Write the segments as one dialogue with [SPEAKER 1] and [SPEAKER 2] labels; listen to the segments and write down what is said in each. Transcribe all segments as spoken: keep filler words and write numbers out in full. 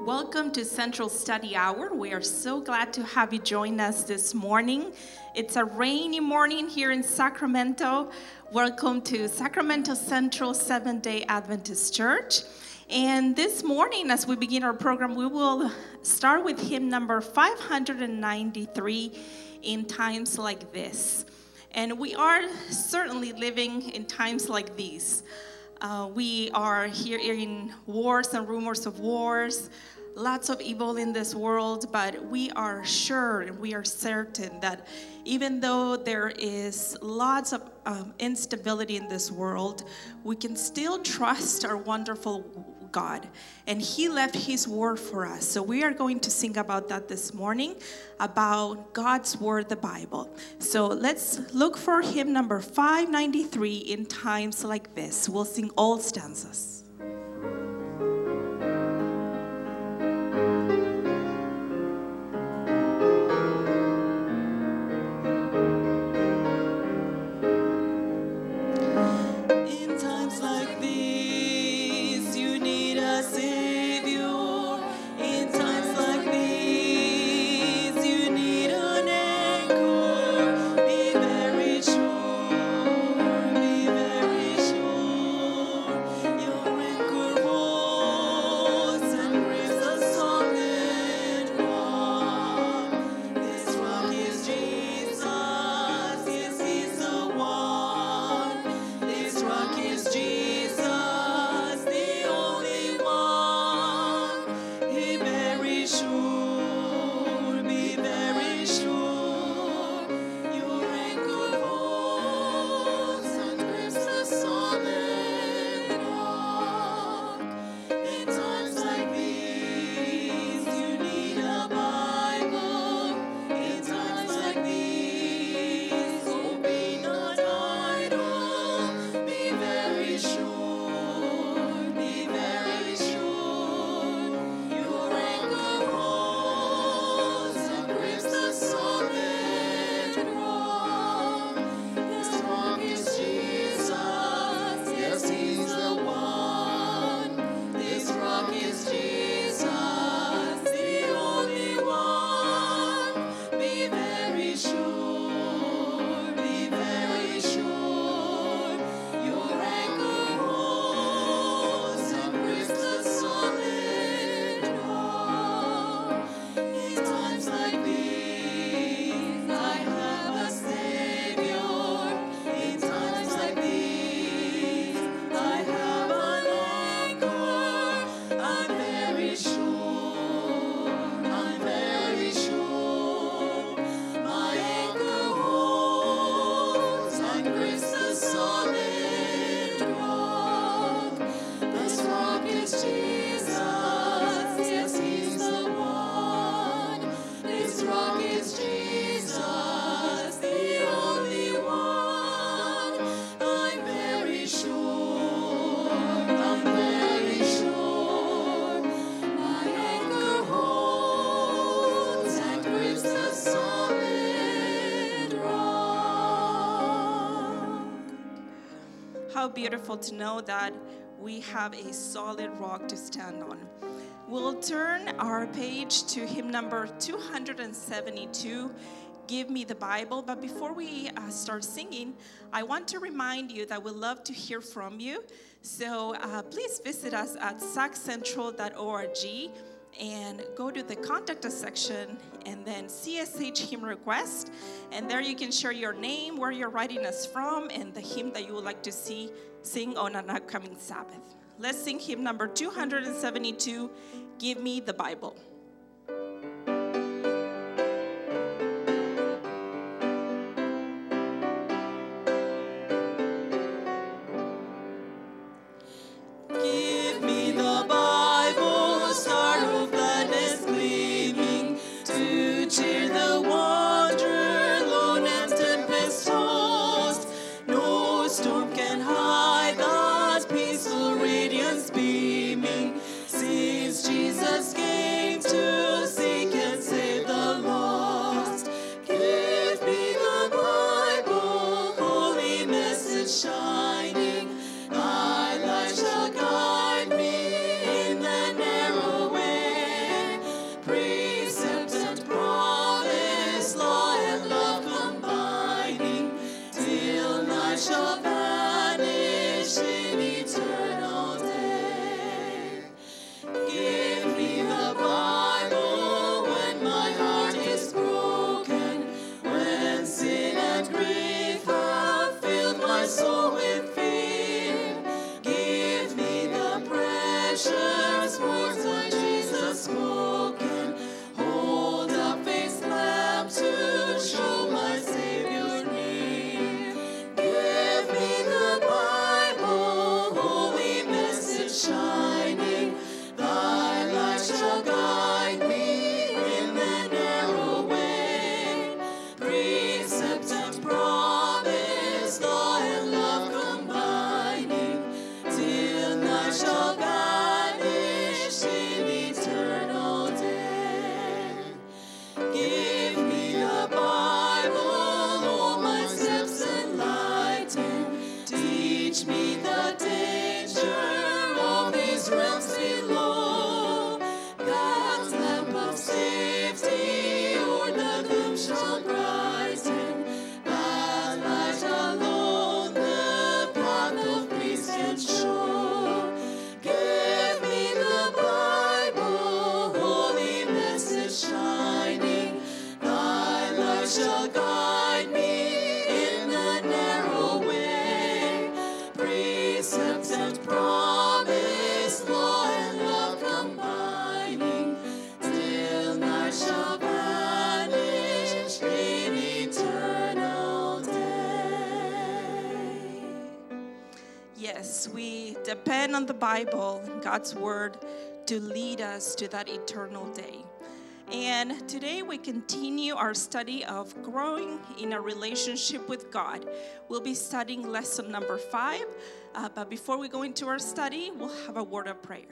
[SPEAKER 1] Welcome to Central Study Hour. We are so glad to have you join us this morning. It's a rainy morning here in Sacramento. Welcome to Sacramento Central Seventh-day Adventist Church. And this morning, as we begin our program, we will start with hymn number five hundred ninety-three, In Times Like This. And we are certainly living in times like these. Uh, we are hearing wars and rumors of wars, lots of evil in this world, but we are sure and we are certain that even though there is lots of um, instability in this world, we can still trust our wonderful God. And He left His word for us. So we are going to sing about that this morning, about God's word, the Bible. So let's look for hymn number five ninety-three, In Times Like This. We'll sing all stanzas. Beautiful to know that we have a solid rock to stand on. We'll turn our page to hymn number two hundred seventy-two, Give Me the Bible. But before we uh, start singing, I want to remind you that we love to hear from you. So uh, please visit us at sac central dot org and go to the contact us section and then C S H hymn request. And there you can share your name, where you're writing us from, and the hymn that you would like to see sing on an upcoming Sabbath. Let's sing hymn number two hundred seventy-two, Give Me the Bible.
[SPEAKER 2] Jesus came to shall guide me in the narrow way. Precept and promise, law and love combining, till night shall vanish in eternal day.
[SPEAKER 1] Yes, we depend on the Bible, God's Word, to lead us to that eternal day. And today we continue our study of growing in a relationship with God. We'll be studying lesson number five, uh, but before we go into our study, we'll have a word of prayer.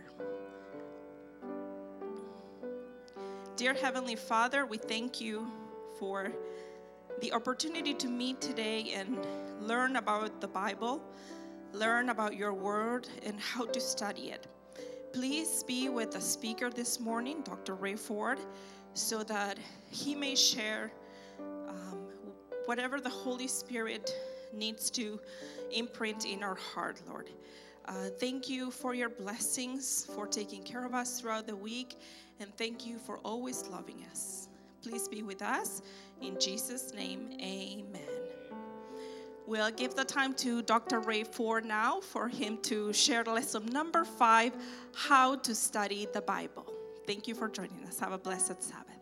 [SPEAKER 1] Dear Heavenly Father, we thank you for the opportunity to meet today and learn about the Bible, learn about your word and how to study it. Please be with the speaker this morning, Doctor Ray Ford, so that he may share um, whatever the Holy Spirit needs to imprint in our heart, Lord. Uh, thank you for your blessings, for taking care of us throughout the week, and thank you for always loving us. Please be with us. In Jesus' name, amen. We'll give the time to Doctor Ray Ford now for him to share lesson number five, how to study the Bible. Thank you for joining us. Have a blessed Sabbath.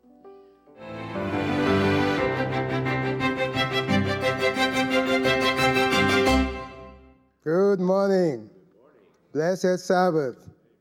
[SPEAKER 3] Good morning. Blessed Sabbath.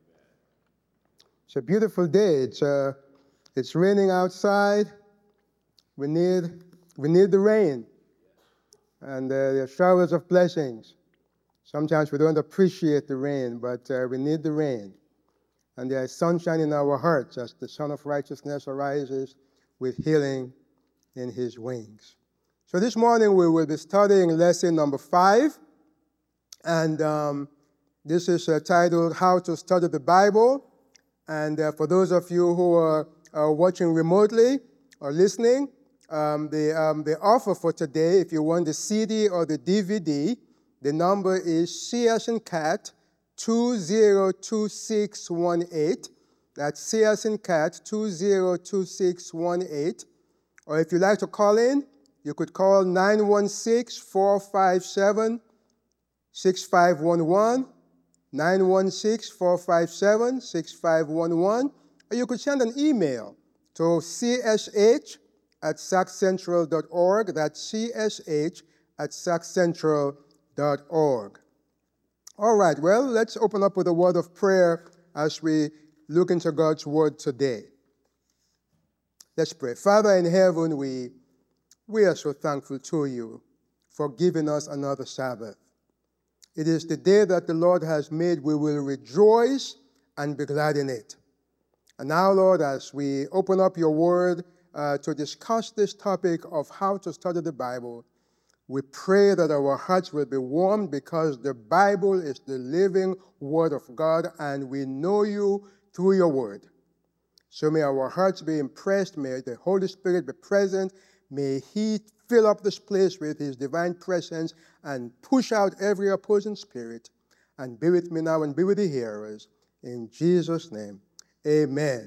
[SPEAKER 3] It's a beautiful day. It's uh, it's raining outside. We need we need the rain. And uh, there are showers of blessings. Sometimes we don't appreciate the rain, but uh, we need the rain. And there is sunshine in our hearts as the Son of Righteousness arises with healing in his wings. So this morning we will be studying lesson number five. And um, this is uh, titled, How to Study the Bible. And uh, for those of you who are, are watching remotely or listening, Um, the, um, the offer for today, if you want the C D or the D V D, the number is C as in cat two zero two six one eight. That's C as in cat two zero two six one eight. Or if you'd like to call in, you could call nine one six, four five seven, six five one one, nine one six, four five seven, six five one one. Or you could send an email to C S H at sac central dot org. That's C S H at sac central dot org. All right, well, let's open up with a word of prayer as we look into God's word today. Let's pray. Father in heaven, we, we are so thankful to you for giving us another Sabbath. It is the day that the Lord has made. We will rejoice and be glad in it. And now, Lord, as we open up your word, Uh, to discuss this topic of how to study the Bible, we pray that our hearts will be warmed because the Bible is the living Word of God and we know you through your Word. So may our hearts be impressed, may the Holy Spirit be present, may He fill up this place with His divine presence and push out every opposing spirit, and be with me now and be with the hearers. In Jesus' name, amen.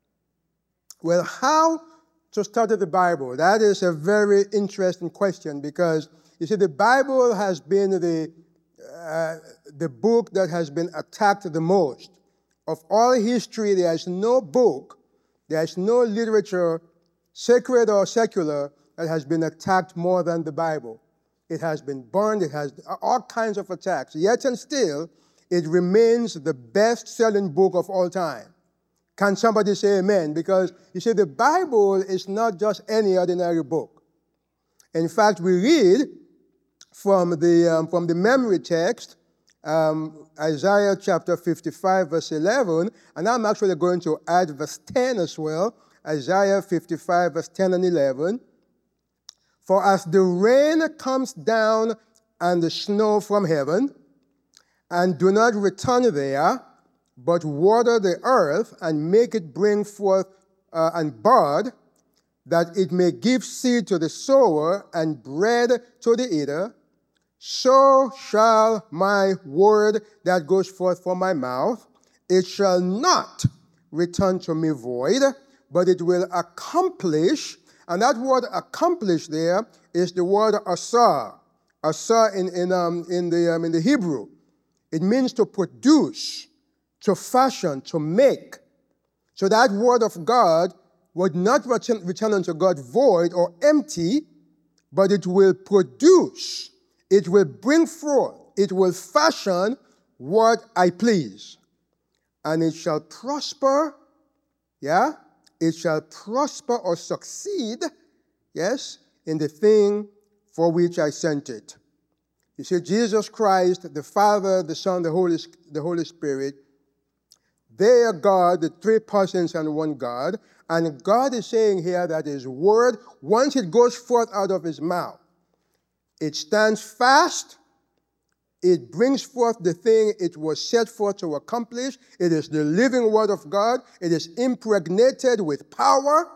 [SPEAKER 3] Well, how to study the Bible? That is a very interesting question because, you see, the Bible has been the, uh, the book that has been attacked the most. Of all history, there is no book, there is no literature, sacred or secular, that has been attacked more than the Bible. It has been burned, it has all kinds of attacks. Yet and still, it remains the best-selling book of all time. Can somebody say amen? Because, you see, the Bible is not just any ordinary book. In fact, we read from the, um, from the memory text, um, Isaiah chapter fifty-five, verse eleven, and I'm actually going to add verse ten as well, Isaiah fifty-five, verse ten and eleven. For as the rain comes down and the snow from heaven, and do not return there, but water the earth and make it bring forth uh, and bud, that it may give seed to the sower and bread to the eater, so shall my word that goes forth from my mouth. It shall not return to me void, but it will accomplish And that word accomplish there is the word asa. Asa in, in, um, in, the, um, in the Hebrew. It means to produce, to fashion, to make. So that word of God would not return, return unto God void or empty, but it will produce, it will bring forth, it will fashion what I please. And it shall prosper, yeah? It shall prosper or succeed, yes, in the thing for which I sent it. You see, Jesus Christ, the Father, the Son, the Holy, the Holy Spirit, they are God, the three persons and one God. And God is saying here that his word, once it goes forth out of his mouth, it stands fast, it brings forth the thing it was set forth to accomplish. It is the living word of God. It is impregnated with power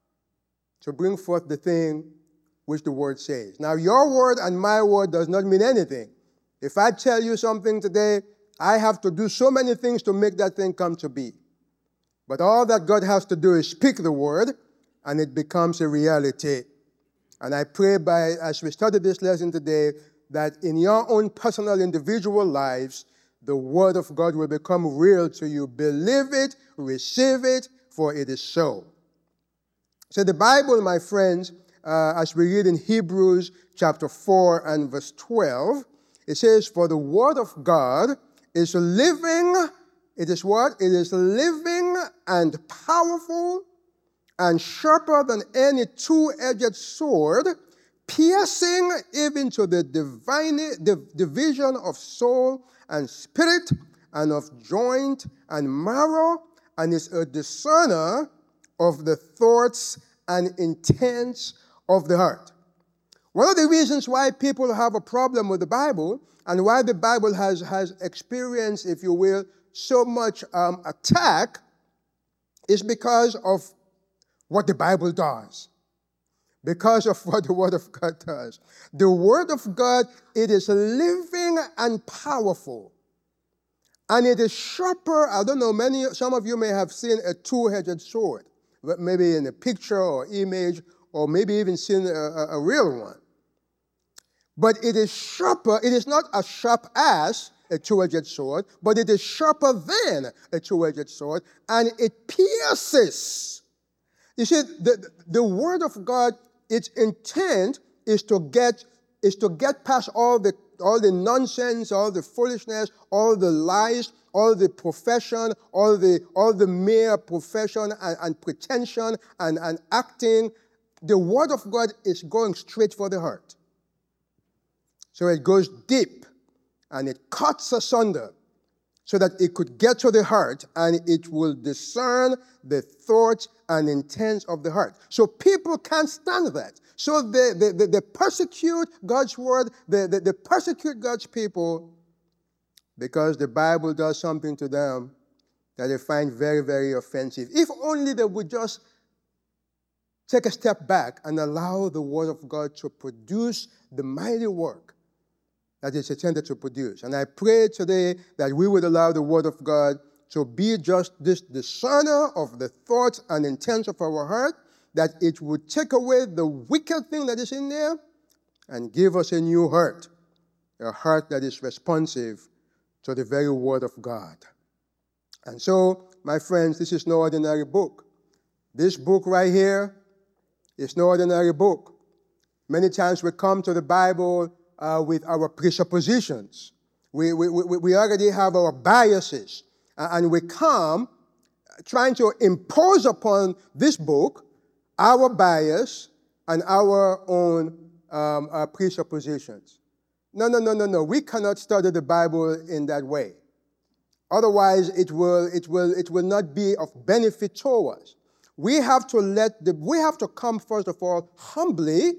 [SPEAKER 3] to bring forth the thing which the word says. Now, your word and my word does not mean anything. If I tell you something today, I have to do so many things to make that thing come to be. But all that God has to do is speak the word, and it becomes a reality. And I pray by, as we study this lesson today, that in your own personal, individual lives, the word of God will become real to you. Believe it, receive it, for it is so. So the Bible, my friends, uh, as we read in Hebrews chapter four and verse twelve, it says, for the word of God is living, it is what? It is living and powerful and sharper than any two-edged sword, piercing even to the divine, the division of soul and spirit and of joint and marrow, and is a discerner of the thoughts and intents of the heart. One of the reasons why people have a problem with the Bible and why the Bible has, has experienced, if you will, so much um, attack is because of what the Bible does. Because of what the Word of God does. The Word of God, it is living and powerful. And it is sharper. I don't know, many, some of you may have seen a two-edged sword, maybe in a picture or image, or maybe even seen a, a, a real one. But it is sharper. It is not as sharp as a two-edged sword, but it is sharper than a two-edged sword, and it pierces. You see, the, the Word of God, its intent is to get is to get past all the all the nonsense, all the foolishness, all the lies, all the profession, all the all the mere profession and, and pretension and, and acting. The Word of God is going straight for the heart. So it goes deep and it cuts asunder so that it could get to the heart and it will discern the thoughts and intents of the heart. So people can't stand that. So they, they, they, they persecute God's word, they, they, they persecute God's people because the Bible does something to them that they find very, very offensive. If only they would just take a step back and allow the word of God to produce the mighty work that it's intended to produce. And I pray today that we would allow the word of God to be just this discerner of the thoughts and intents of our heart, that it would take away the wicked thing that is in there and give us a new heart, a heart that is responsive to the very word of God. And so, my friends, this is no ordinary book. This book right here is no ordinary book. Many times we come to the Bible uh, with our presuppositions. We, we, we, we already have our biases. Uh, and we come trying to impose upon this book our bias and our own um, uh, presuppositions. No, no, no, no, no. We cannot study the Bible in that way. Otherwise, it will, it will, it will not be of benefit to us. We have to let the, we have to come first of all humbly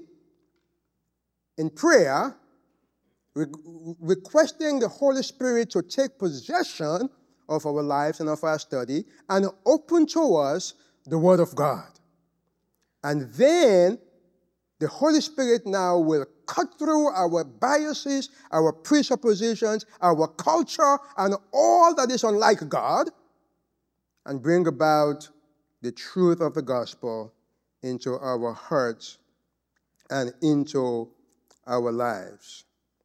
[SPEAKER 3] in prayer, re- requesting the Holy Spirit to take possession of our lives and of our study and open to us the Word of God. And then the Holy Spirit now will cut through our biases, our presuppositions, our culture, and all that is unlike God, and bring about the truth of the gospel into our hearts and into our lives.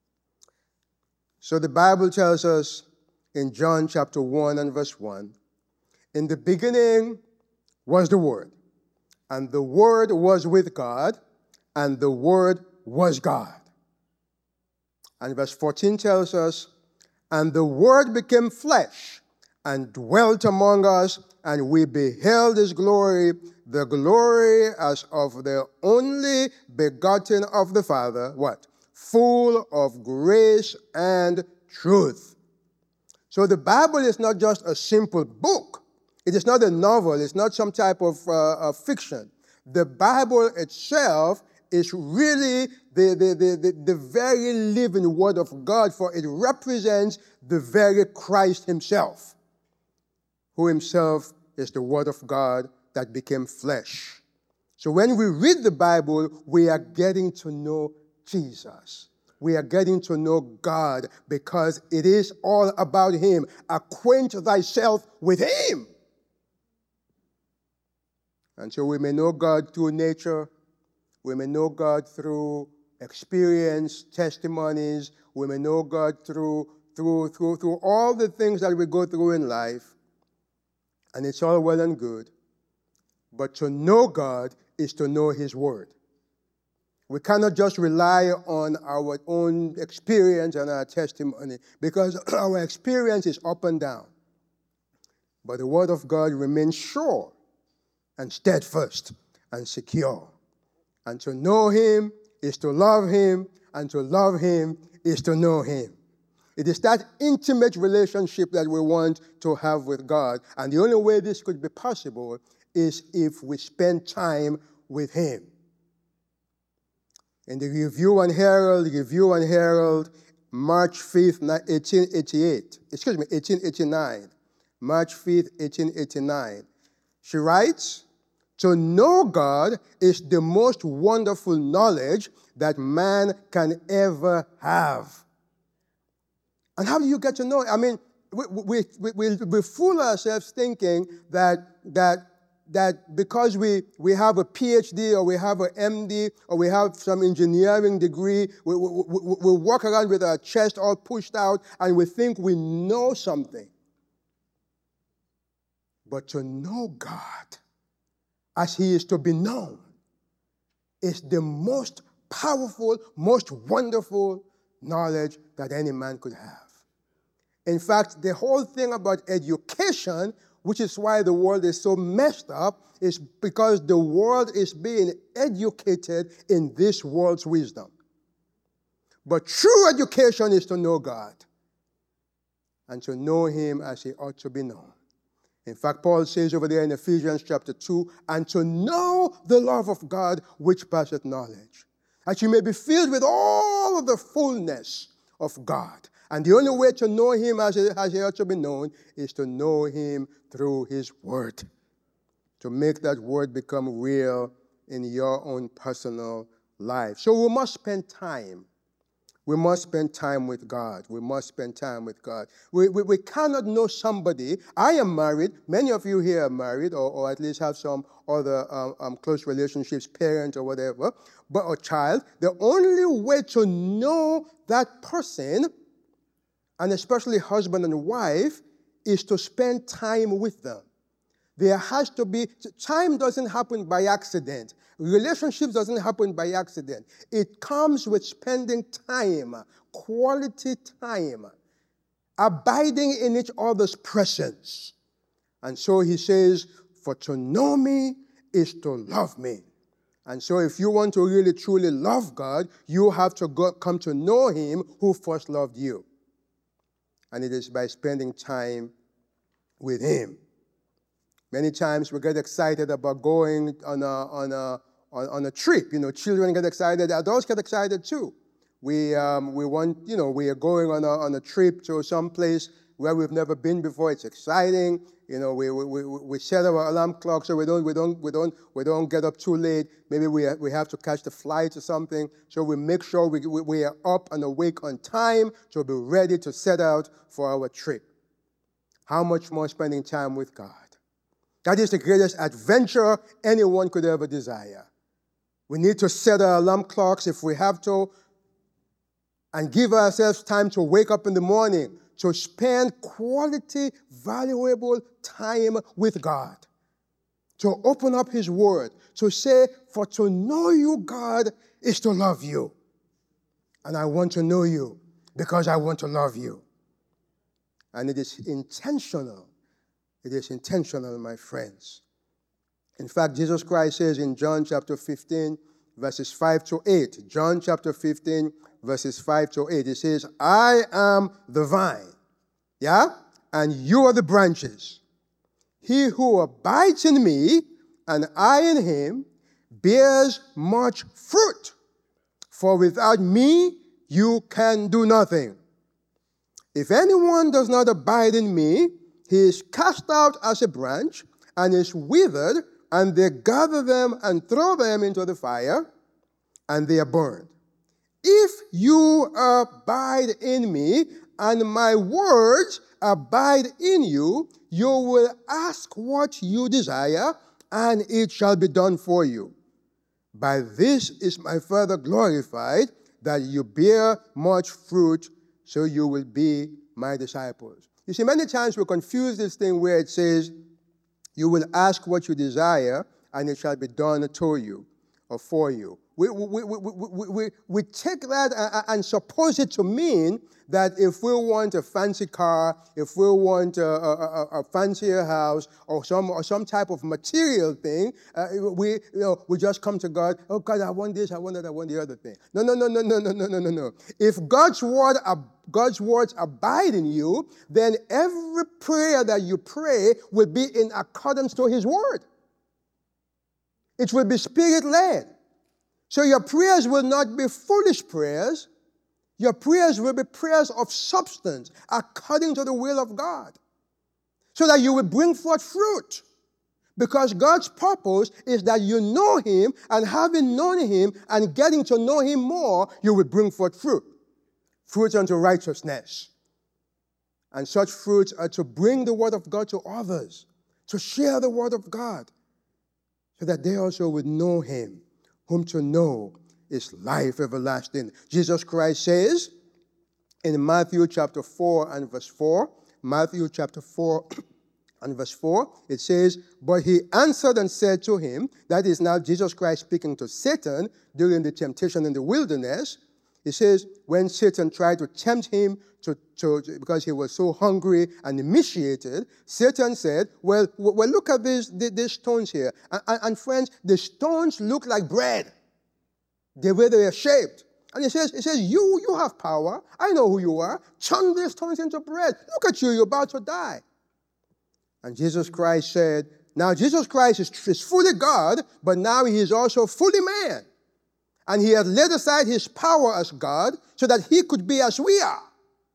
[SPEAKER 3] So the Bible tells us in John chapter one and verse one, in the beginning was the Word, and the Word was with God, and the Word was God. And verse fourteen tells us, and the Word became flesh and dwelt among us, and we beheld his glory, the glory as of the only begotten of the Father, what? Full of grace and truth. So the Bible is not just a simple book. It is not a novel. It's not some type of uh, uh, fiction. The Bible itself is really the, the, the, the, the very living Word of God, for it represents the very Christ himself, who himself is the Word of God that became flesh. So when we read the Bible, we are getting to know Jesus. We are getting to know God because it is all about him. Acquaint thyself with him. And so we may know God through nature. We may know God through experience, testimonies. We may know God through, through, through, through all the things that we go through in life. And it's all well and good. But to know God is to know his word. We cannot just rely on our own experience and our testimony, because our experience is up and down. But the word of God remains sure and steadfast and secure. And to know him is to love him, and to love him is to know him. It is that intimate relationship that we want to have with God. And the only way this could be possible is if we spend time with him. In the Review and Herald, Review and Herald, March fifth, eighteen eighty-eight, excuse me, eighteen eighty-nine, March fifth, eighteen eighty-nine, she writes, to know God is the most wonderful knowledge that man can ever have. And how do you get to know it? I mean, we, we, we, we, we fool ourselves thinking that, that, that because we, we have a P H D or we have an M D or we have some engineering degree, we, we, we, we walk around with our chest all pushed out and we think we know something. But to know God as he is to be known is the most powerful, most wonderful knowledge that any man could have. In fact, the whole thing about education, which is why the world is so messed up, is because the world is being educated in this world's wisdom. But true education is to know God and to know him as he ought to be known. In fact, Paul says over there in Ephesians chapter two, and to know the love of God which passeth knowledge, that you may be filled with all of the fullness of God. And the only way to know him as he, as he ought to be known is to know him through his word, to make that word become real in your own personal life. So we must spend time. We must spend time with God. We must spend time with God. We, we, we cannot know somebody. I am married. Many of you here are married, or, or at least have some other um, um, close relationships, parent or whatever, but a child. The only way to know that person, and especially husband and wife, is to spend time with them. There has to be, time doesn't happen by accident. Relationships doesn't happen by accident. It comes with spending time, quality time, abiding in each other's presence. And so he says, for to know me is to love me. And so if you want to really truly love God, you have to go, come to know him who first loved you. And it is by spending time with him. Many times we get excited about going on a, on a, on, on a trip. You know, children get excited. Adults get excited too. We, um, we want, you know, we are going on a, on a trip to some place where we've never been before. It's exciting. You know, we, we, we, we set our alarm clock so we don't, we don't, we don't, we don't get up too late. Maybe we, we have to catch the flight or something. So we make sure we, we, we are up and awake on time to be ready to set out for our trip. How much more spending time with God? That is the greatest adventure anyone could ever desire. We need to set our alarm clocks if we have to, and give ourselves time to wake up in the morning, to spend quality, valuable time with God, to open up His Word, to say, for to know you, God, is to love you. And I want to know you because I want to love you. And it is intentional. It is intentional, my friends. In fact, Jesus Christ says in John chapter fifteen, verses five to eight, John chapter fifteen, verses five to eight, it says, I am the vine, yeah, and you are the branches. He who abides in me and I in him bears much fruit, for without me you can do nothing. If anyone does not abide in me, he is cast out as a branch and is withered, and they gather them and throw them into the fire, and they are burned. If you abide in me, and my words abide in you, you will ask what you desire, and it shall be done for you. By this is my Father glorified, that you bear much fruit, so you will be my disciples. You see, many times we confuse this thing where it says, you will ask what you desire, and it shall be done to you or for you. We, we, we, we, we, we take that and suppose it to mean that if we want a fancy car, if we want a, a, a fancier house, or some or some type of material thing, uh, we you know we just come to God. Oh God, I want this, I want that, I want the other thing. No, no, no, no, no, no, no, no, no, no. If God's word, God's words abide in you, then every prayer that you pray will be in accordance to His word. It will be Spirit-led. So your prayers will not be foolish prayers. Your prayers will be prayers of substance, according to the will of God, so that you will bring forth fruit. Because God's purpose is that you know Him, and having known Him and getting to know Him more, you will bring forth fruit. Fruit unto righteousness. And such fruits are to bring the word of God to others, to share the word of God, so that they also would know Him, whom to know is life everlasting. Jesus Christ says in Matthew chapter four and verse four, Matthew chapter four and verse four, it says, but he answered and said to him, that is now Jesus Christ speaking to Satan during the temptation in the wilderness. He says, when Satan tried to tempt him to, to because he was so hungry and emaciated, Satan said, well, well look at these, these stones here. And, and, and friends, the stones look like bread, the way they are shaped. And he says, he says, you, you have power. I know who you are. Turn these stones into bread. Look at you, you're about to die. And Jesus Christ said, now Jesus Christ is, is fully God, but now he is also fully man. And he had laid aside his power as God so that he could be as we are.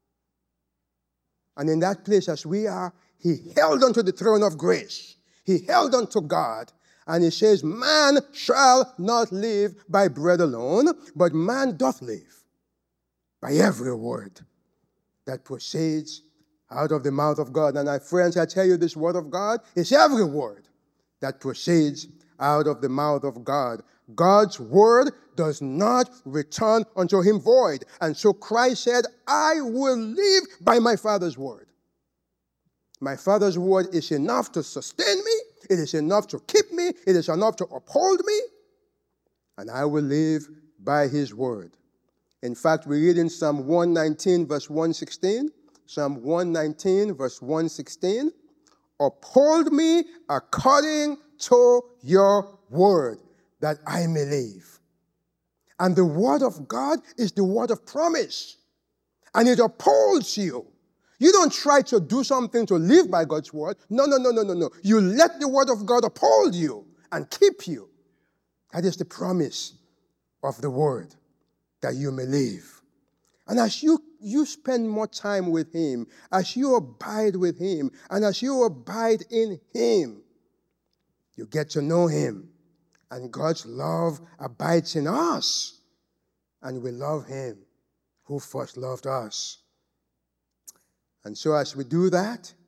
[SPEAKER 3] And in that place as we are, he held onto the throne of grace. He held onto God. And he says, man shall not live by bread alone, but man doth live by every word that proceeds out of the mouth of God. And my friends, I tell you, this word of God is every word that proceeds out of the mouth of God. God's word does not return unto him void. And so Christ said, I will live by my Father's word. My Father's word is enough to sustain me. It is enough to keep me. It is enough to uphold me. And I will live by his word. In fact, we read in Psalm one nineteen, verse one sixteen. Psalm one nineteen, verse one sixteen. Uphold me according to your word, that I may live. And the word of God is the word of promise. And it upholds you. You don't try to do something to live by God's word. No, no, no, no, no, no. You let the word of God uphold you and keep you. That is the promise of the word, that you may live. And as you, you spend more time with him, as you abide with him, and as you abide in him, you get to know him. And God's love abides in us. And we love him who first loved us. And so as we do that,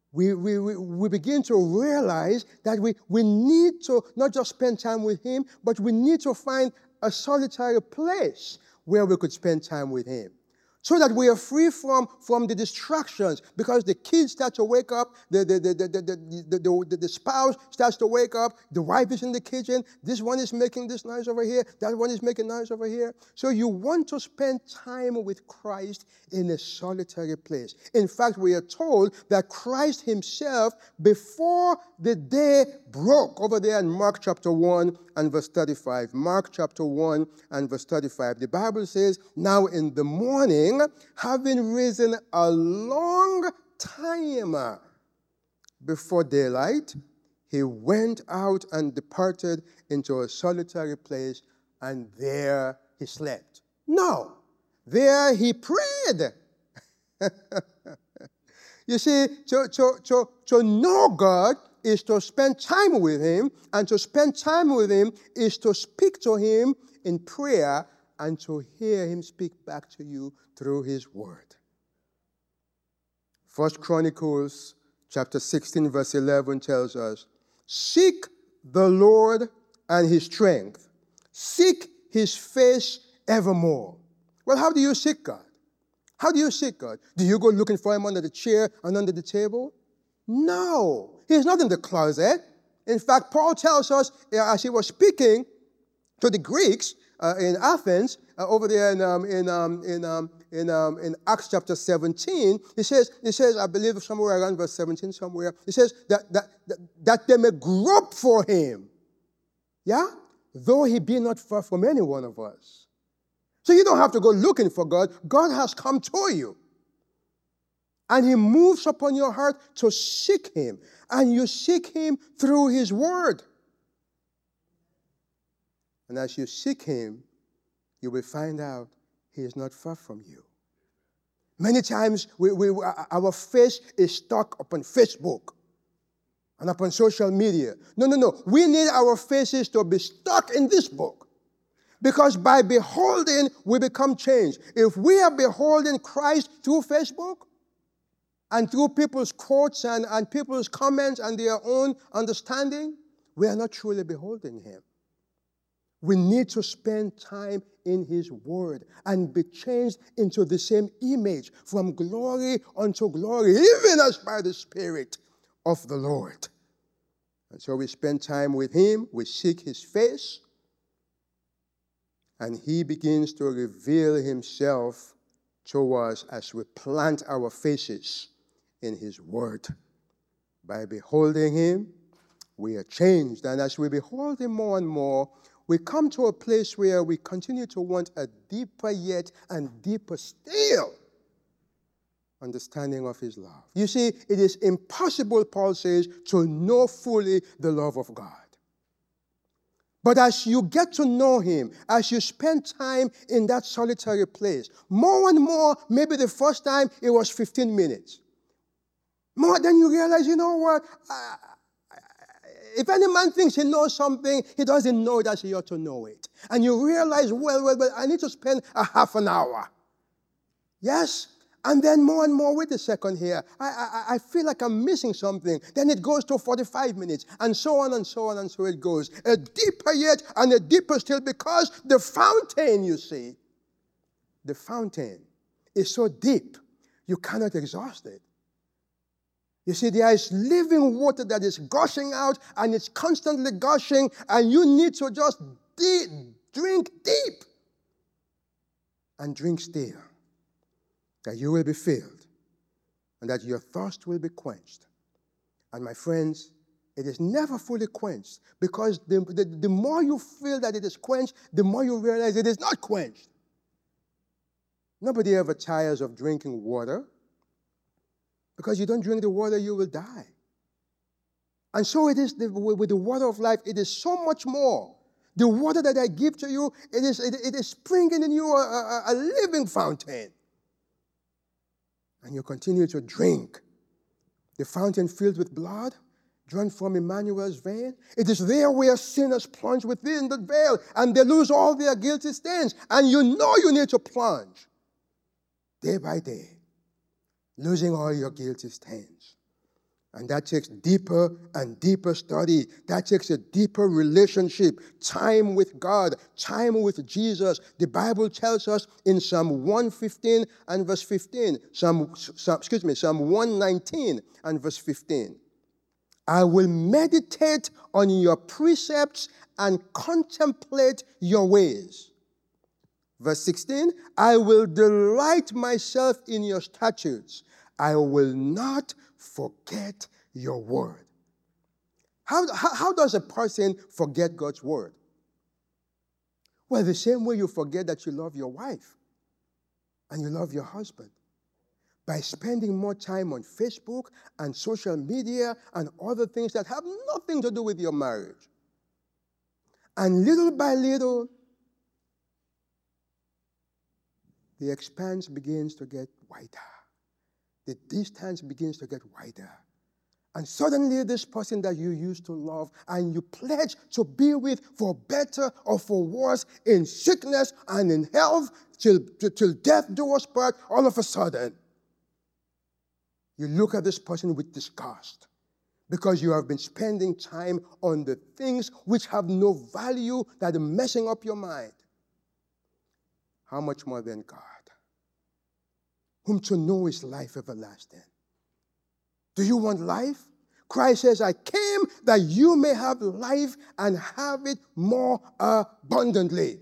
[SPEAKER 3] we, we, we, we begin to realize that we, we need to not just spend time with him, but we need to find a solitary place where we could spend time with him. So that we are free from, from the distractions, because the kids start to wake up, the, the, the, the, the, the, the, the, the spouse starts to wake up, the wife is in the kitchen, this one is making this noise over here, that one is making noise over here. So you want to spend time with Christ in a solitary place. In fact, we are told that Christ himself, before the day broke, over there in Mark chapter one and verse thirty-five, Mark chapter one and verse thirty-five, the Bible says, now in the morning, having risen a long time before daylight, he went out and departed into a solitary place, and there he slept. No, there he prayed. You see, to, to, to, to know God is to spend time with him, and to spend time with him is to speak to him in prayer and to hear him speak back to you through his word. First Chronicles chapter sixteen verse eleven tells us, seek the Lord and his strength. Seek his face evermore. Well, how do you seek God? How do you seek God? Do you go looking for him under the chair and under the table? No. He's not in the closet. In fact, Paul tells us, as he was speaking to the Greeks uh, in Athens, uh, over there in um, in um, in um, in, um, in Acts chapter seventeen, he says, he says, I believe somewhere around verse seventeen, somewhere, he says that that that, that they may grope for him. Yeah, though he be not far from any one of us. So you don't have to go looking for God. God has come to you. And he moves upon your heart to seek him. And you seek him through his word. And as you seek him, you will find out he is not far from you. Many times we, we, our face is stuck upon Facebook and upon social media. No, no, no. We need our faces to be stuck in this book. Because by beholding, we become changed. If we are beholding Christ through Facebook, and through people's quotes and, and people's comments and their own understanding, we are not truly beholding him. We need to spend time in his word and be changed into the same image from glory unto glory, even as by the Spirit of the Lord. And so we spend time with him, we seek his face, and he begins to reveal himself to us as we plant our faces in his word. By beholding him, we are changed. And as we behold him more and more, we come to a place where we continue to want a deeper yet and deeper still understanding of his love. You see, it is impossible, Paul says, to know fully the love of God. But as you get to know him, as you spend time in that solitary place, more and more, maybe the first time it was fifteen minutes. More, then you realize, you know what? Uh, if any man thinks he knows something, he doesn't know it as he ought to know it. And you realize, well, well, well, I need to spend a half an hour. Yes? And then more and more, wait a second here. I, I, I feel like I'm missing something. Then it goes to forty-five minutes, and so on and so on and so it goes. A deeper yet and a deeper still, because the fountain, you see, the fountain is so deep, you cannot exhaust it. You see, there is living water that is gushing out, and it's constantly gushing, and you need to just deep, drink deep and drink still, that you will be filled and that your thirst will be quenched. And my friends, it is never fully quenched, because the, the, the more you feel that it is quenched, the more you realize it is not quenched. Nobody ever tires of drinking water. Because you don't drink the water, you will die. And so it is the, with the water of life, it is so much more. The water that I give to you, it is, it, it is springing in you a, a, a living fountain. And you continue to drink. The fountain filled with blood, drawn from Emmanuel's vein. It is there where sinners plunge within the veil, and they lose all their guilty stains. And you know you need to plunge day by day, losing all your guilty stains. And that takes deeper and deeper study. That takes a deeper relationship, time with God, time with Jesus. The Bible tells us in Psalm one fifteen and verse fifteen, Psalm, Psalm, excuse me, Psalm one nineteen and verse fifteen. I will meditate on your precepts and contemplate your ways. Verse sixteen, I will delight myself in your statutes. I will not forget your word. How, how, how does a person forget God's word? Well, the same way you forget that you love your wife and you love your husband. By spending more time on Facebook and social media and other things that have nothing to do with your marriage. And little by little, the expanse begins to get wider. The distance begins to get wider. And suddenly this person that you used to love and you pledge to be with for better or for worse, in sickness and in health, till, till death do us part, all of a sudden, you look at this person with disgust because you have been spending time on the things which have no value, that are messing up your mind. How much more than God, whom to know is life everlasting? Do you want life? Christ says, I came that you may have life and have it more abundantly.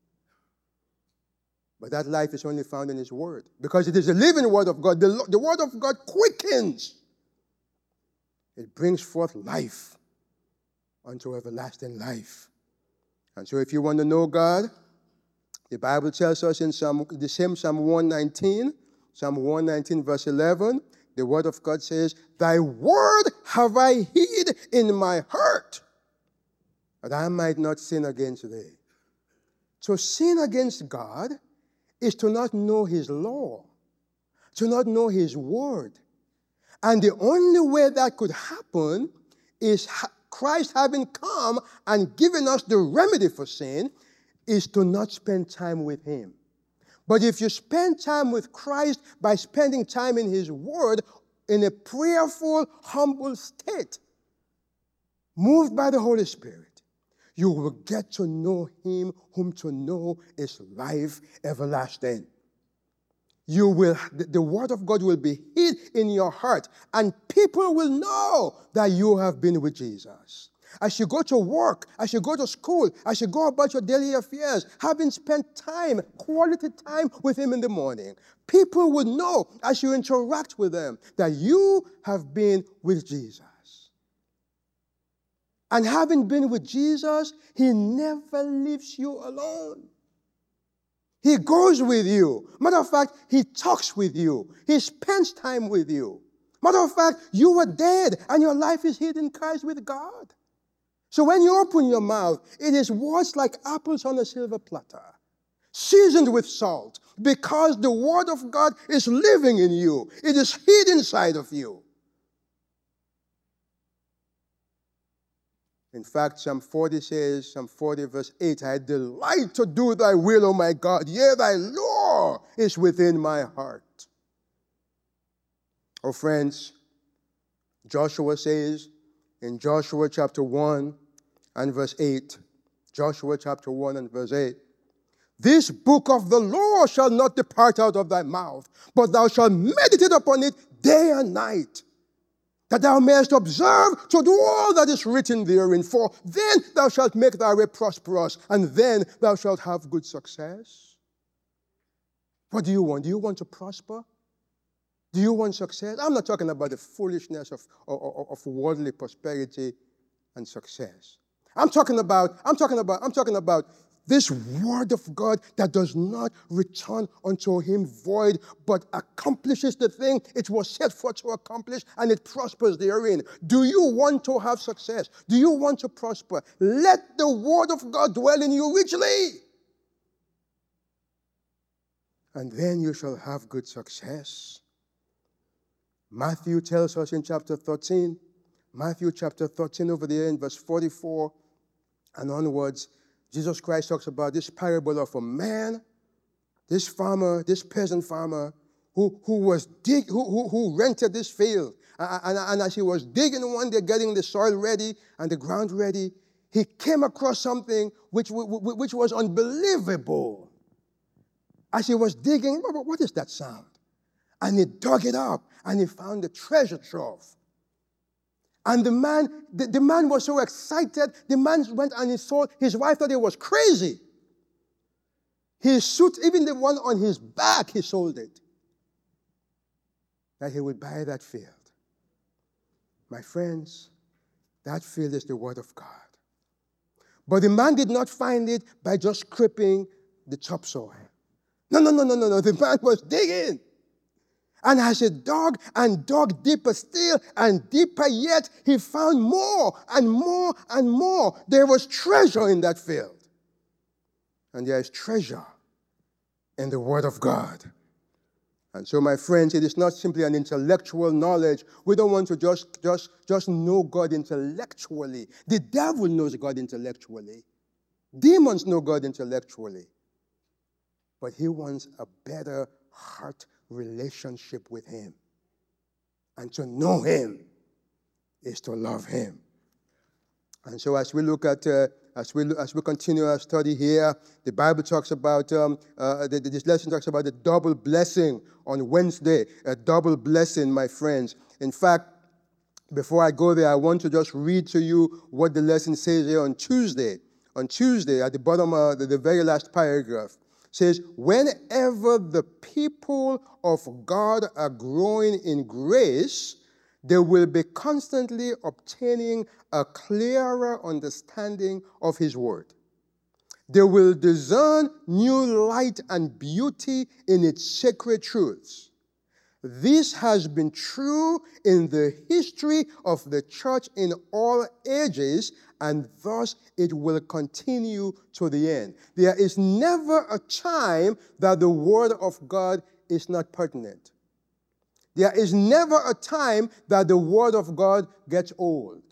[SPEAKER 3] But that life is only found in his word, because it is the living word of God. The, the word of God quickens. It brings forth life unto everlasting life. And so if you want to know God, the Bible tells us in Psalm, the same Psalm one nineteen, Psalm one nineteen verse eleven, the word of God says, thy word have I hid in my heart, that I might not sin against thee. To sin against God is to not know his law, to not know his word. And the only way that could happen is Christ having come and given us the remedy for sin, is to not spend time with him. But if you spend time with Christ by spending time in his word, in a prayerful, humble state, moved by the Holy Spirit, you will get to know him, whom to know is life everlasting. You will, the, the word of God will be hid in your heart, and people will know that you have been with Jesus. As you go to work, as you go to school, as you go about your daily affairs, having spent time, quality time with him in the morning, people will know as you interact with them that you have been with Jesus. And having been with Jesus, he never leaves you alone. He goes with you. Matter of fact, he talks with you. He spends time with you. Matter of fact, you were dead and your life is hid in Christ with God. So when you open your mouth, it is words like apples on a silver platter, seasoned with salt, because the word of God is living in you. It is hid inside of you. In fact, Psalm forty says, Psalm forty verse eight, I delight to do thy will, O my God. Yea, thy law is within my heart. Oh, friends, Joshua says in Joshua chapter one and verse eight, Joshua chapter one and verse eight, this book of the law shall not depart out of thy mouth, but thou shalt meditate upon it day and night, that thou mayest observe to do all that is written therein. For then thou shalt make thy way prosperous, and then thou shalt have good success. What do you want? Do you want to prosper? Do you want success? I'm not talking about the foolishness of, of, of worldly prosperity and success. I'm talking about, I'm talking about, I'm talking about this word of God that does not return unto him void, but accomplishes the thing it was set for to accomplish, and it prospers therein. Do you want to have success? Do you want to prosper? Let the word of God dwell in you richly. And then you shall have good success. Matthew tells us in chapter thirteen, Matthew chapter thirteen over there in verse forty-four and onwards, Jesus Christ talks about this parable of a man, this farmer, this peasant farmer, who who, who was dig, who, who, who rented this field. And, and, and as he was digging one day, getting the soil ready and the ground ready, he came across something which, which was unbelievable. As he was digging, what is that sound? And he dug it up, and he found the treasure trove. And the man, the, the man was so excited, the man went and he sold, his wife thought he was crazy. His suit, even the one on his back, he sold it. That he would buy that field. My friends, that field is the word of God. But the man did not find it by just scraping the topsoil. No, no, no, no, no, no. The man was digging. And as he dug and dug deeper still and deeper yet, he found more and more and more. There was treasure in that field. And there is treasure in the Word of God. And so, my friends, it is not simply an intellectual knowledge. We don't want to just, just, just know God intellectually. The devil knows God intellectually. Demons know God intellectually. But he wants a better heart relationship with him. And to know him is to love him. And so as we look at, uh, as we as we continue our study here, the Bible talks about, um, uh, the, this lesson talks about the double blessing on Wednesday. A double blessing, my friends. In fact, before I go there, I want to just read to you what the lesson says here on Tuesday. On Tuesday, at the bottom of the, the very last paragraph, says, whenever the people of God are growing in grace, they will be constantly obtaining a clearer understanding of his word. They will discern new light and beauty in its sacred truths. This has been true in the history of the church in all ages, and thus it will continue to the end. There is never a time that the word of God is not pertinent. There is never a time that the word of God gets old.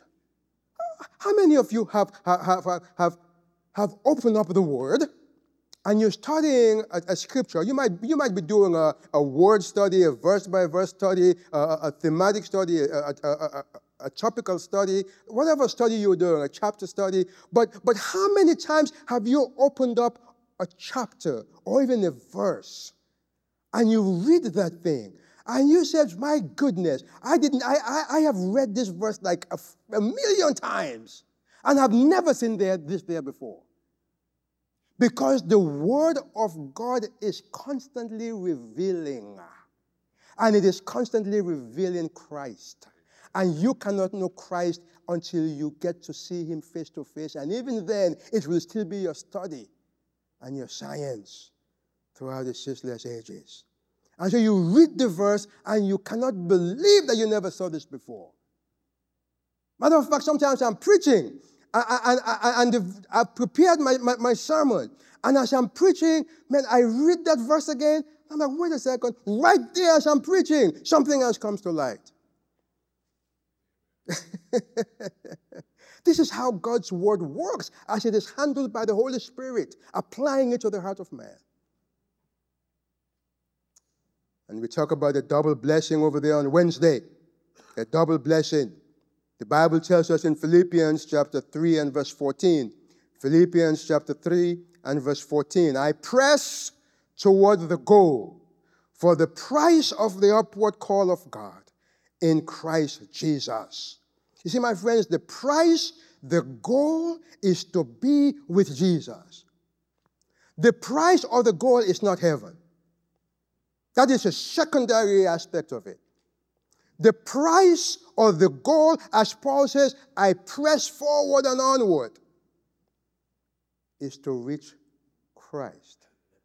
[SPEAKER 3] How many of you have, have, have, have, have opened up the word and you're studying a, a scripture? You might, you might be doing a, a word study, a verse-by-verse study, a, a thematic study, a, a, a, a, a topical study, whatever study you're doing, a chapter study. But, but how many times have you opened up a chapter or even a verse and you read that thing? And you said, my goodness, I didn't. I, I, I have read this verse like a, a million times and have never seen there, this there before. Because the word of God is constantly revealing. And it is constantly revealing Christ. And you cannot know Christ until you get to see him face to face. And even then, it will still be your study and your science throughout the ceaseless ages. And so you read the verse and you cannot believe that you never saw this before. Matter of fact, sometimes I'm preaching and, and, and I've prepared my, my, my sermon. And as I'm preaching, man, I read that verse again. I'm like, wait a second. Right there as I'm preaching, something else comes to light. This is how God's word works as it is handled by the Holy Spirit, applying it to the heart of man. And we talk about a double blessing over there on Wednesday. A double blessing. The Bible tells us in Philippians chapter three and verse fourteen. Philippians chapter three and verse fourteen. I press toward the goal for the price of the upward call of God in Christ Jesus. You see, my friends, the price, the goal is to be with Jesus. The price or the goal is not heaven. That is a secondary aspect of it. The price or the goal, as Paul says, I press forward and onward, is to reach Christ.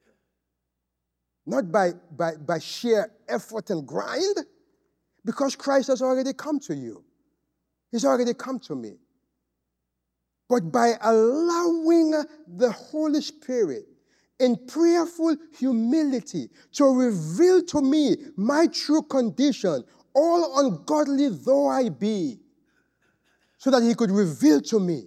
[SPEAKER 3] Not by, by, by sheer effort and grind, because Christ has already come to you. He's already come to me. But by allowing the Holy Spirit in prayerful humility to reveal to me my true condition, all ungodly though I be, so that he could reveal to me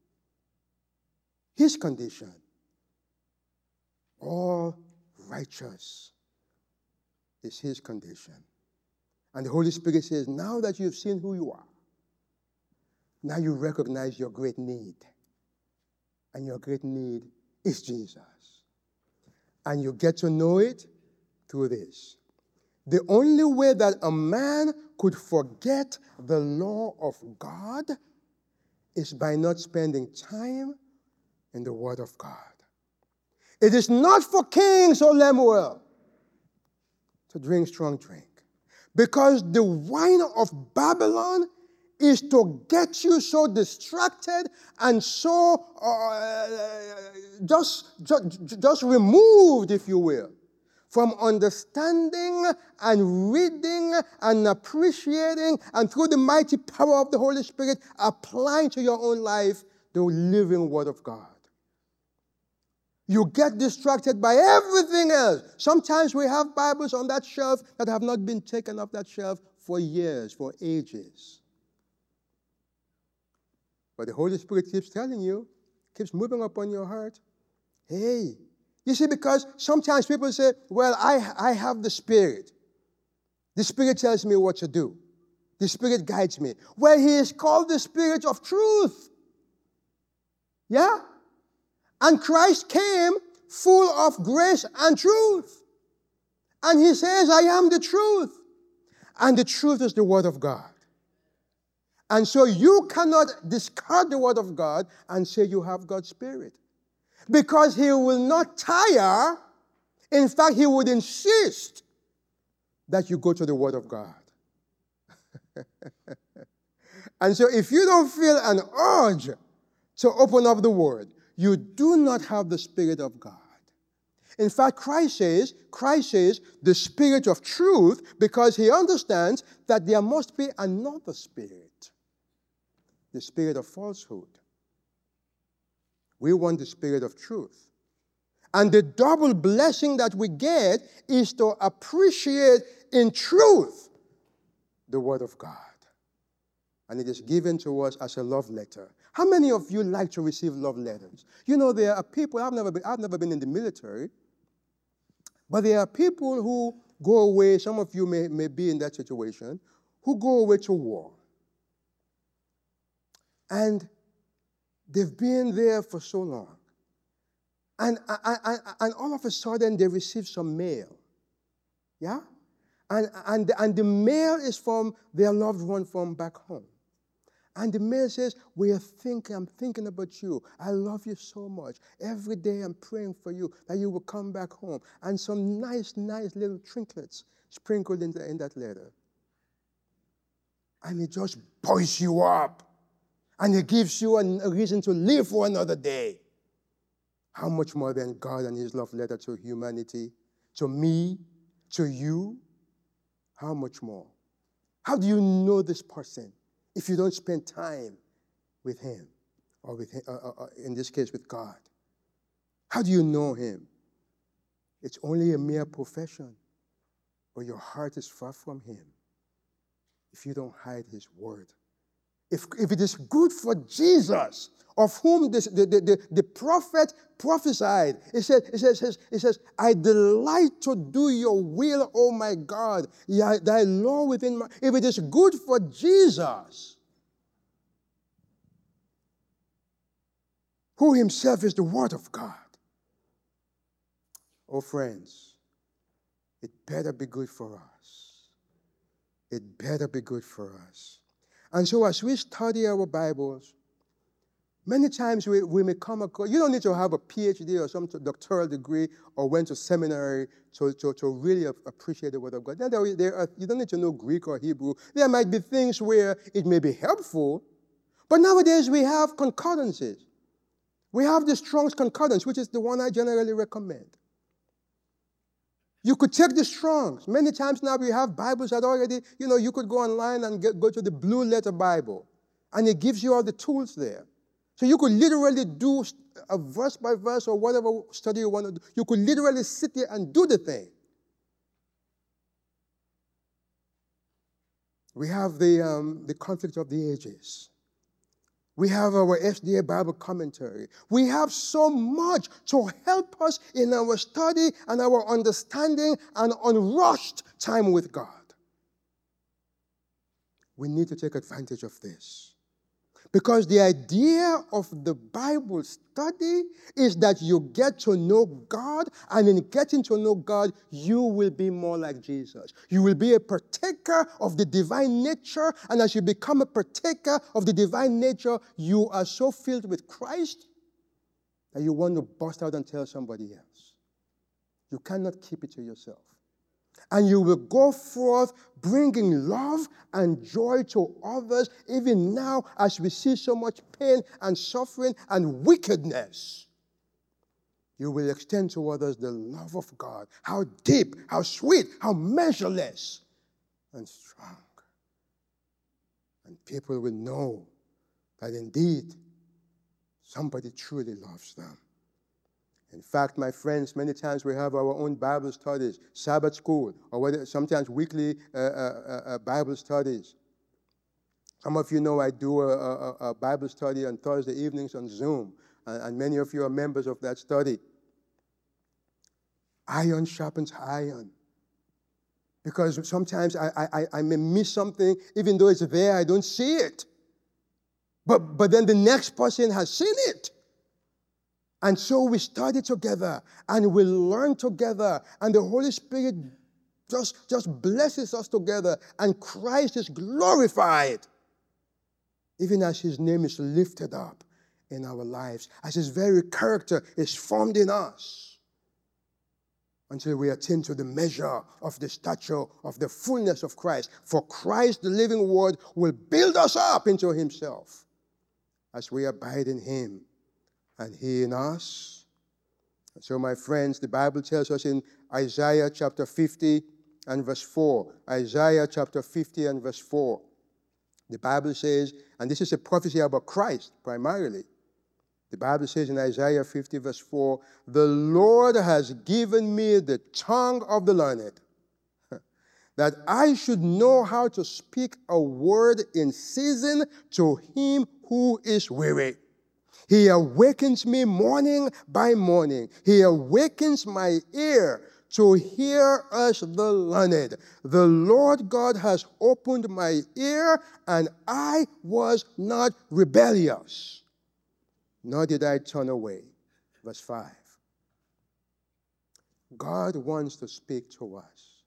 [SPEAKER 3] his condition, all righteous is his condition. And the Holy Spirit says, now that you've seen who you are, now you recognize your great need. And your great need is Jesus. And you get to know it through this. The only way that a man could forget the law of God is by not spending time in the Word of God. It is not for kings, O Lemuel, to drink strong drink, because the wine of Babylon is to get you so distracted and so uh, just, just, just removed, if you will, from understanding and reading and appreciating and through the mighty power of the Holy Spirit applying to your own life the living Word of God. You get distracted by everything else. Sometimes we have Bibles on that shelf that have not been taken off that shelf for years, for ages. But the Holy Spirit keeps telling you, keeps moving upon your heart, hey, you see, because sometimes people say, well, I, I have the Spirit. The Spirit tells me what to do. The Spirit guides me. Well, He is called the Spirit of truth. Yeah? And Christ came full of grace and truth. And He says, I am the truth. And the truth is the Word of God. And so you cannot discard the Word of God and say you have God's Spirit. Because He will not tire. In fact, He would insist that you go to the Word of God. And so if you don't feel an urge to open up the Word, you do not have the Spirit of God. In fact, Christ says, Christ says the Spirit of truth, because He understands that there must be another Spirit, the Spirit of falsehood. We want the Spirit of truth. And the double blessing that we get is to appreciate in truth the Word of God. And it is given to us as a love letter. How many of you like to receive love letters? You know, there are people, I've never been, I've never been in the military, but there are people who go away, some of you may, may be in that situation, who go away to war. And they've been there for so long. And, and, and all of a sudden, they receive some mail. Yeah? And, and, and the mail is from their loved one from back home. And the mail says, we are thinking, I'm thinking about you. I love you so much. Every day I'm praying for you that you will come back home. And some nice, nice little trinkets sprinkled in, the, in that letter. And it just buoys you up. And it gives you a reason to live for another day. How much more than God and His love letter to humanity, to me, to you? How much more? How do you know this person if you don't spend time with Him, or with him, uh, uh, in this case with God? How do you know Him? It's only a mere profession, but your heart is far from Him if you don't hide His word. If, if it is good for Jesus, of whom this, the, the, the, the prophet prophesied, it says, it, says, it says, I delight to do your will, O my God, thy law within my... If it is good for Jesus, who Himself is the Word of God, oh friends, it better be good for us. It better be good for us. And so as we study our Bibles, many times we, we may come across, you don't need to have a P H D or some doctoral degree or went to seminary to, to, to really appreciate the Word of God. There, there are, you don't need to know Greek or Hebrew. There might be things where it may be helpful, but nowadays we have concordances. We have the Strong's Concordance, which is the one I generally recommend. You could take the Strong's. Many times now we have Bibles that already, you know, you could go online and get, go to the Blue Letter Bible, and it gives you all the tools there. So you could literally do a verse by verse or whatever study you want to do. You could literally sit there and do the thing. We have the, um, the conflict of the ages. We have our S D A Bible commentary. We have so much to help us in our study and our understanding and unrushed time with God. We need to take advantage of this. Because the idea of the Bible study is that you get to know God, and in getting to know God, you will be more like Jesus. You will be a partaker of the divine nature, and as you become a partaker of the divine nature, you are so filled with Christ that you want to burst out and tell somebody else. You cannot keep it to yourself. And you will go forth bringing love and joy to others, even now as we see so much pain and suffering and wickedness. You will extend to others the love of God. How deep, how sweet, how measureless and strong. And people will know that indeed somebody truly loves them. In fact, my friends, many times we have our own Bible studies, Sabbath school, or whether, sometimes weekly uh, uh, uh, Bible studies. Some of you know I do a, a, a Bible study on Thursday evenings on Zoom, and, and many of you are members of that study. Iron sharpens iron. Because sometimes I, I, I may miss something, even though it's there, I don't see it. But, but then the next person has seen it. And so we study together, and we learn together, and the Holy Spirit just, just blesses us together, and Christ is glorified, even as his name is lifted up in our lives, as his very character is formed in us, until we attain to the measure of the stature of the fullness of Christ. For Christ, the living word, will build us up into himself as we abide in him. And he in us. And so, my friends, the Bible tells us in Isaiah chapter fifty and verse four. Isaiah chapter fifty and verse four. The Bible says, and this is a prophecy about Christ primarily. The Bible says in Isaiah fifty verse four, the Lord has given me the tongue of the learned, that I should know how to speak a word in season to him who is weary. He awakens me morning by morning. He awakens my ear to hear us the learned. The Lord God has opened my ear, and I was not rebellious, nor did I turn away. Verse five. God wants to speak to us.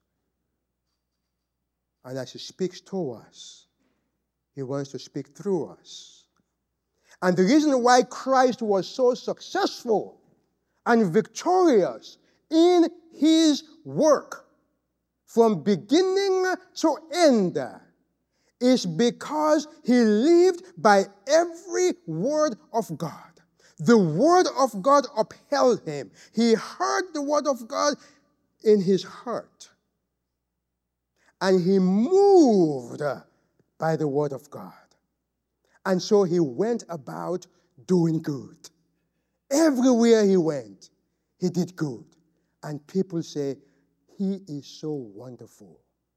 [SPEAKER 3] And as he speaks to us, he wants to speak through us. And the reason why Christ was so successful and victorious in his work from beginning to end is because he lived by every word of God. The word of God upheld him. He heard the word of God in his heart. And he moved by the word of God. And so he went about doing good. Everywhere he went, he did good. And people say, he is so wonderful.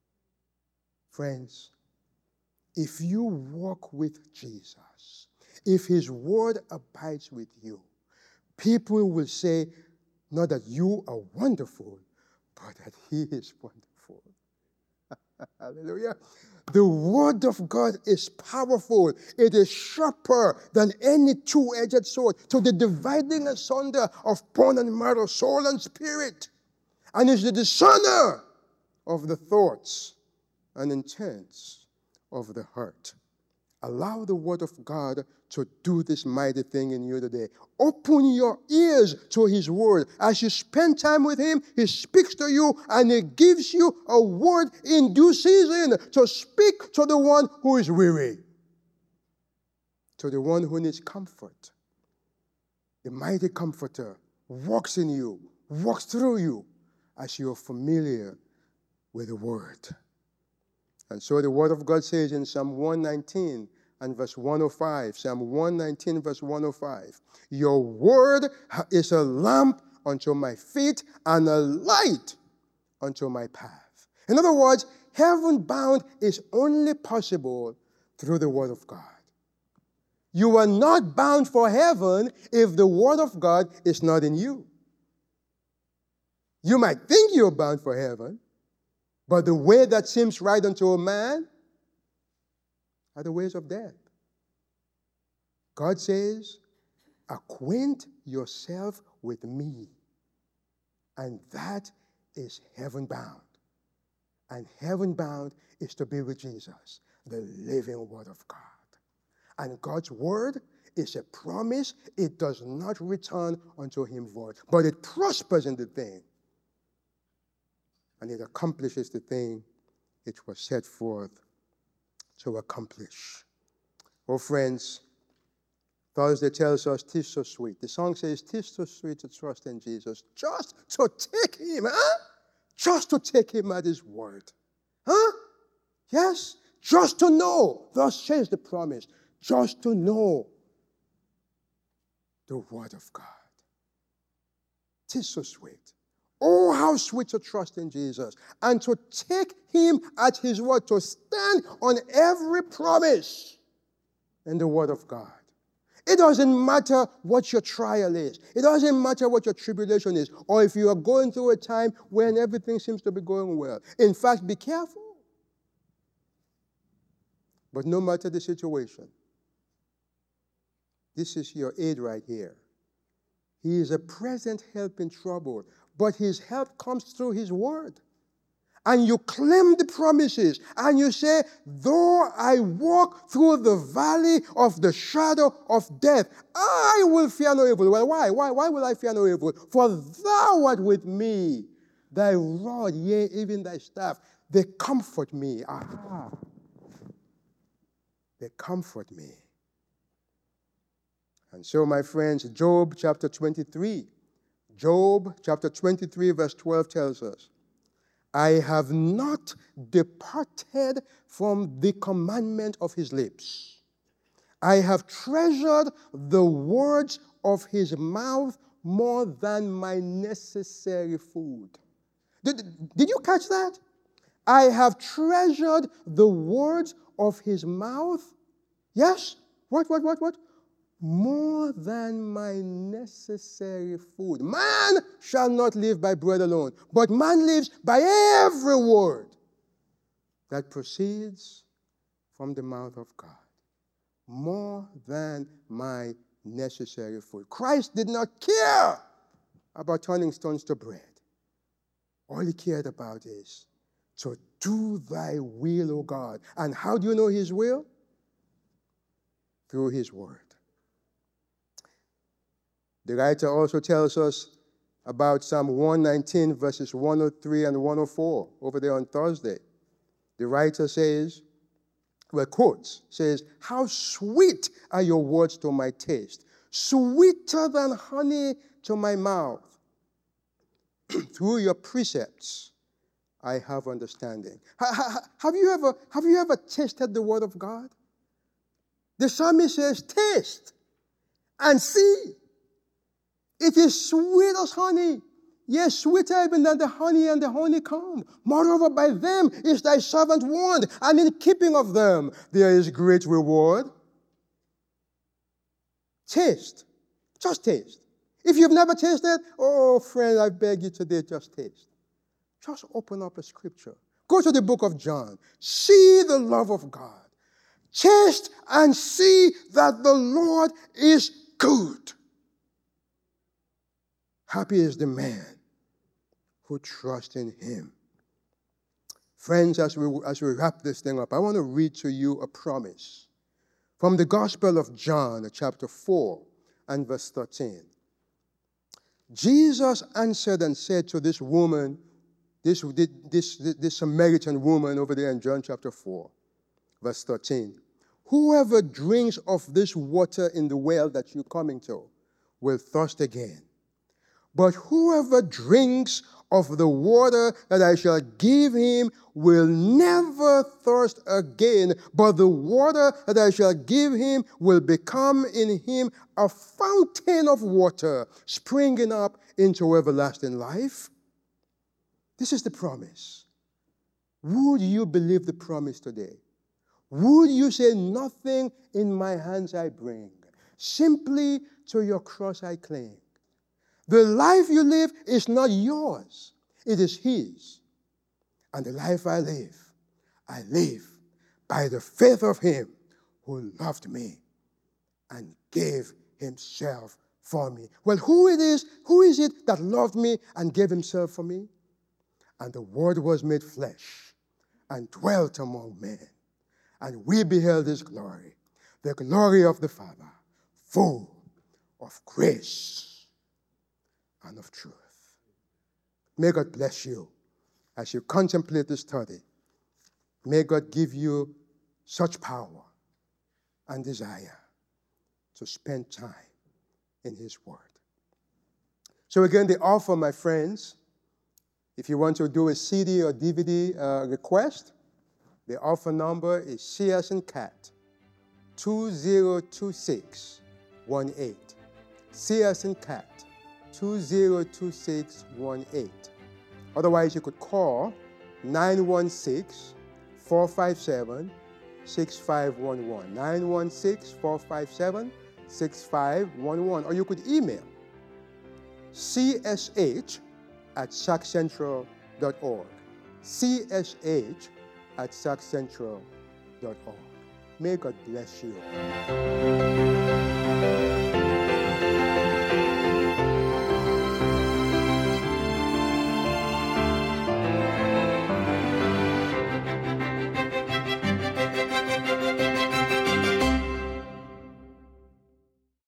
[SPEAKER 3] Friends, if you walk with Jesus, if his word abides with you, people will say, not that you are wonderful, but that he is wonderful. Hallelujah. The word of God is powerful. It is sharper than any two-edged sword, to the dividing asunder of bone and marrow, soul and spirit, and is the discerner of the thoughts and intents of the heart. Allow the word of God to do this mighty thing in you today. Open your ears to his word. As you spend time with him, he speaks to you, and he gives you a word in due season to speak to the one who is weary, to the one who needs comfort. The mighty comforter walks in you, walks through you, as you are familiar with the word. And so the word of God says in Psalm one nineteen and verse one oh five, Psalm one nineteen verse one oh five, your word is a lamp unto my feet and a light unto my path. In other words, heaven bound is only possible through the word of God. You are not bound for heaven if the Word of God is not in you. You might think you're bound for heaven, but the way that seems right unto a man are the ways of death. God says, acquaint yourself with me. And that is heaven bound. And heaven bound is to be with Jesus, the living Word of God. And God's Word is a promise. It does not return unto him void, but it prospers in the thing. And it accomplishes the thing it was set forth to accomplish. Oh, friends, Thursday tells us, "'Tis so sweet." The song says, "'Tis so sweet to trust in Jesus." Just to take him, huh? Just to take him at his word. Huh? Yes? Just to know. Thus says the promise. Just to know the word of God. "'Tis so sweet. Oh, how sweet to trust in Jesus and to take him at his word, to stand on every promise in the word of God. It doesn't matter what your trial is. It doesn't matter what your tribulation is, or if you are going through a time when everything seems to be going well. In fact, be careful. But no matter the situation, this is your aid right here. He is a present help in trouble, but his help comes through his word. And you claim the promises, and you say, though I walk through the valley of the shadow of death, I will fear no evil. Well, why? Why, why will I fear no evil? For thou art with me. Thy rod, yea, even thy staff, they comfort me. Aha. They comfort me. And so, my friends, Job chapter twenty-three, Job chapter twenty-three, verse twelve tells us, I have not departed from the commandment of his lips. I have treasured the words of his mouth more than my necessary food. Did, did you catch that? I have treasured the words of his mouth. Yes? What, what, what, what? More than my necessary food. Man shall not live by bread alone, but man lives by every word that proceeds from the mouth of God. More than my necessary food. Christ did not care about turning stones to bread. All he cared about is to do thy will, O God. And how do you know his will? Through his word. The writer also tells us about Psalm one nineteen, verses one oh three and one oh four, over there on Thursday. The writer says, well, quotes, says, how sweet are your words to my taste, sweeter than honey to my mouth. Through your precepts, I have understanding. Have you ever, have you ever tasted the word of God? The psalmist says, taste and see. It is sweet as honey, yes, sweeter even than the honey and the honeycomb. Moreover, by them is thy servant warned, and in keeping of them there is great reward. Taste. Just taste. If you've never tasted, oh, friend, I beg you today, just taste. Just open up a scripture. Go to the book of John. See the love of God. Taste and see that the Lord is good. Happy is the man who trusts in him. Friends, as we, as we wrap this thing up, I want to read to you a promise from the Gospel of John, chapter four, and verse thirteen. Jesus answered and said to this woman, this, this, this Samaritan woman over there in John chapter four, verse thirteen, whoever drinks of this water in the well that you're coming to will thirst again. But whoever drinks of the water that I shall give him will never thirst again, but the water that I shall give him will become in him a fountain of water, springing up into everlasting life. This is the promise. Would you believe the promise today? Would you say, nothing in my hands I bring, simply to your cross I cling. The life you live is not yours, it is his. And the life I live, I live by the faith of him who loved me and gave himself for me. Well, who it is, who is it that loved me and gave himself for me? And the Word was made flesh and dwelt among men. And we beheld his glory, the glory of the Father, full of grace and of truth. May God bless you as you contemplate the study. May God give you such power and desire to spend time in his word. So again, the offer, my friends, if you want to do a C D or D V D uh, request, the offer number is C as in cat, two zero two six one eight. C as in cat, two zero two six one eight. Otherwise, you could call nine one six, four five seven, six five one one. nine one six, four five seven, six five one one. Or you could email C S H at sac central dot org. C S H at sac central dot org. May God bless you.